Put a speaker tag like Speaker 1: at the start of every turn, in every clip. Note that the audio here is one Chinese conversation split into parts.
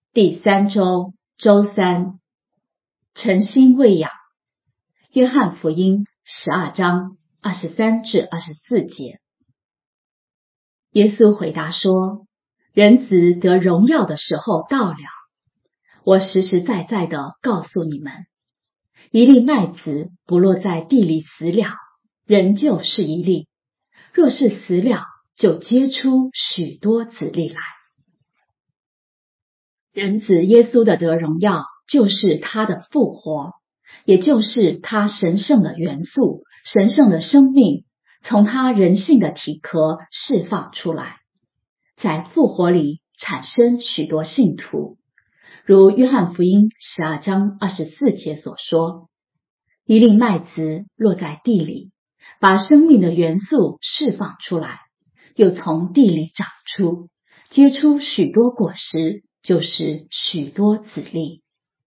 Speaker 1: 第3周周3，诚心喂养。约翰福音12章23至24节。耶稣回答说：人子得荣耀的时候到了。我实实在在地告诉你们，一粒麦子不落在地里死了，仍旧是一粒；若是死了，就结出许多子粒来。人子耶稣的得荣耀，就是他的复活，也就是他神圣的元素、神圣的生命从他人性的体壳释放出来，在复活里产生许多信徒。如约翰福音12章24节所说，一粒麦子落在地里，把生命的元素释放出来，又从地里长出，结出许多果实，就是许多子粒。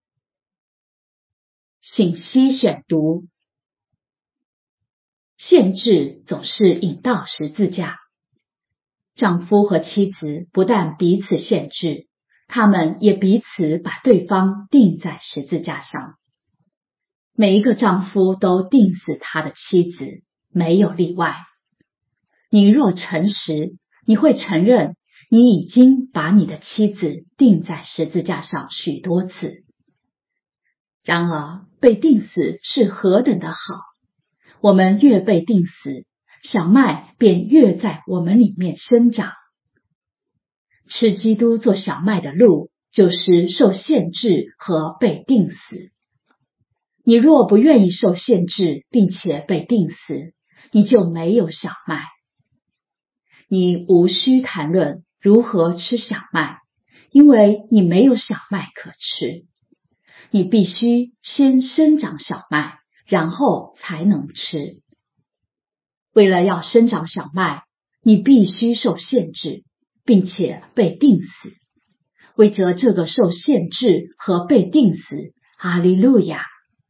Speaker 1: 信息选读。限制总是引到十字架。丈夫和妻子不但彼此限制，他们也彼此把对方钉在十字架上。每一个丈夫都钉死他的妻子，没有例外。你若诚实，你会承认你已经把你的妻子钉在十字架上许多次。然而，被钉死是何等的好！我们越被钉死，小麦便越在我们里面生长。吃基督做小麦的路，就是受限制和被钉死。你若不愿意受限制，并且被钉死，你就没有小麦。你无需谈论如何吃小麦，因为你没有小麦可吃。你必须先生长小麦，然后才能吃。为了要生长小麦，你必须受限制，并且被钉死。为着这个受限制和被钉死，哈利路亚！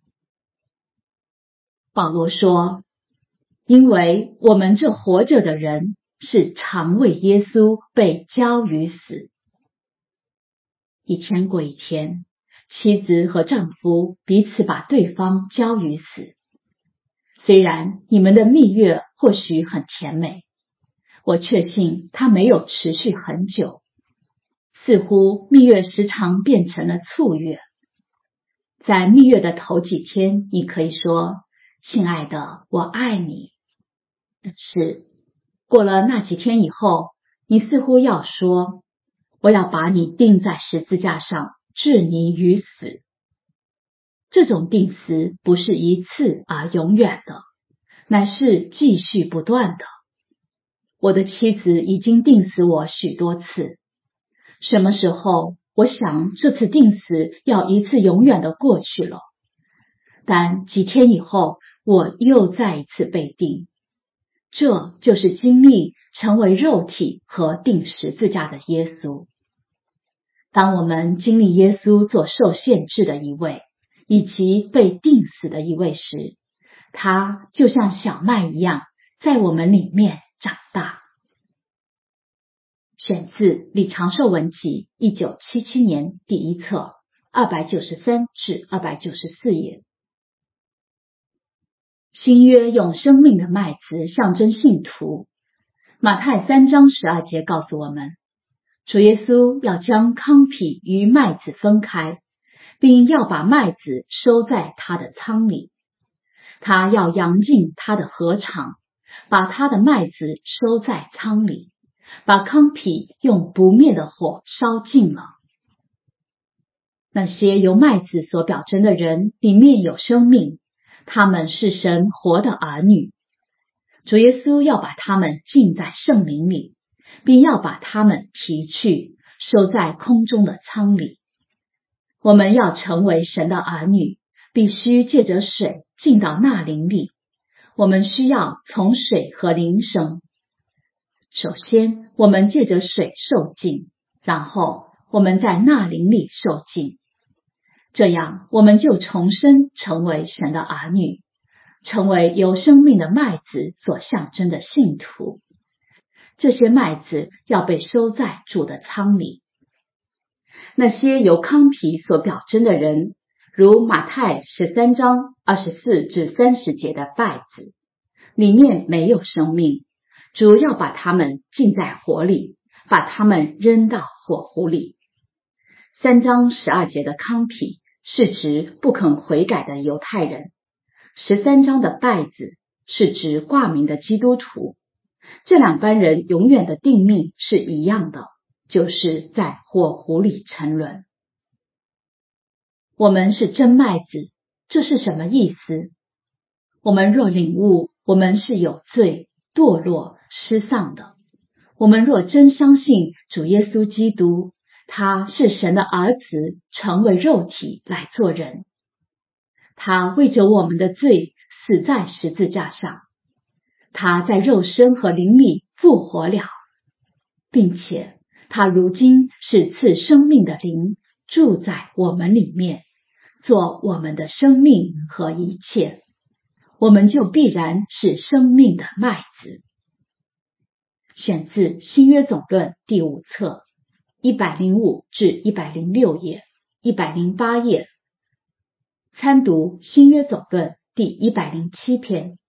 Speaker 1: 保罗说，因为我们这活着的人是常为耶稣被交于死。一天过一天，妻子和丈夫彼此把对方交于死。虽然你们的蜜月或许很甜美，我确信它没有持续很久，似乎蜜月时常变成了簇月。在蜜月的头几天，你可以说，亲爱的，我爱你。但是过了那几天以后，你似乎要说，我要把你钉在十字架上，置你于死。这种钉死不是一次而永远的，乃是继续不断的。我的妻子已经钉死我许多次，什么时候我想这次钉死要一次永远的过去了，但几天以后我又再一次被钉。这就是经历成为肉体和钉十字架的耶稣。当我们经历耶稣做受限制的一位，以及被钉死的一位时，他就像小麦一样，在我们里面长大。选自李长寿文集1977年第1册293至294页。新约用生命的麦子象征信徒。马太3章12节告诉我们，主耶稣要将糠秕与麦子分开，并要把麦子收在他的仓里。他要扬进他的禾场，把他的麦子收在仓里，把糠秕用不灭的火烧尽了。那些由麦子所表征的人里面有生命，他们是神活的儿女。主耶稣要把他们浸在圣灵里，并要把他们提去，收在空中的仓里。我们要成为神的儿女，必须借着水进到那灵里。我们需要从水和灵生。首先，我们借着水受浸，然后我们在那灵里受浸。这样，我们就重生成为神的儿女，成为由生命的麦子所象征的信徒。这些麦子要被收在主的仓里。 那些由糠皮所表征的人，如马太13章24至30节的稗子，里面没有生命，主要把他们浸在火里，把他们扔到火湖里。3章12节的糠皮是指不肯悔改的犹太人，13章的稗子是指挂名的基督徒。这两班人永远的定命是一样的，就是在火湖里沉沦。我们是真麦子，这是什么意思？我们若领悟我们是有罪、堕落、失丧的，我们若真相信主耶稣基督，他是神的儿子，成为肉体来做人，他为着我们的罪死在十字架上，他在肉身和灵里复活了，并且他如今是赐生命的灵，住在我们里面，做我们的生命和一切，我们就必然是生命的麦子。选自新约总论第5册105至106页，108页。参读新约总论第107篇。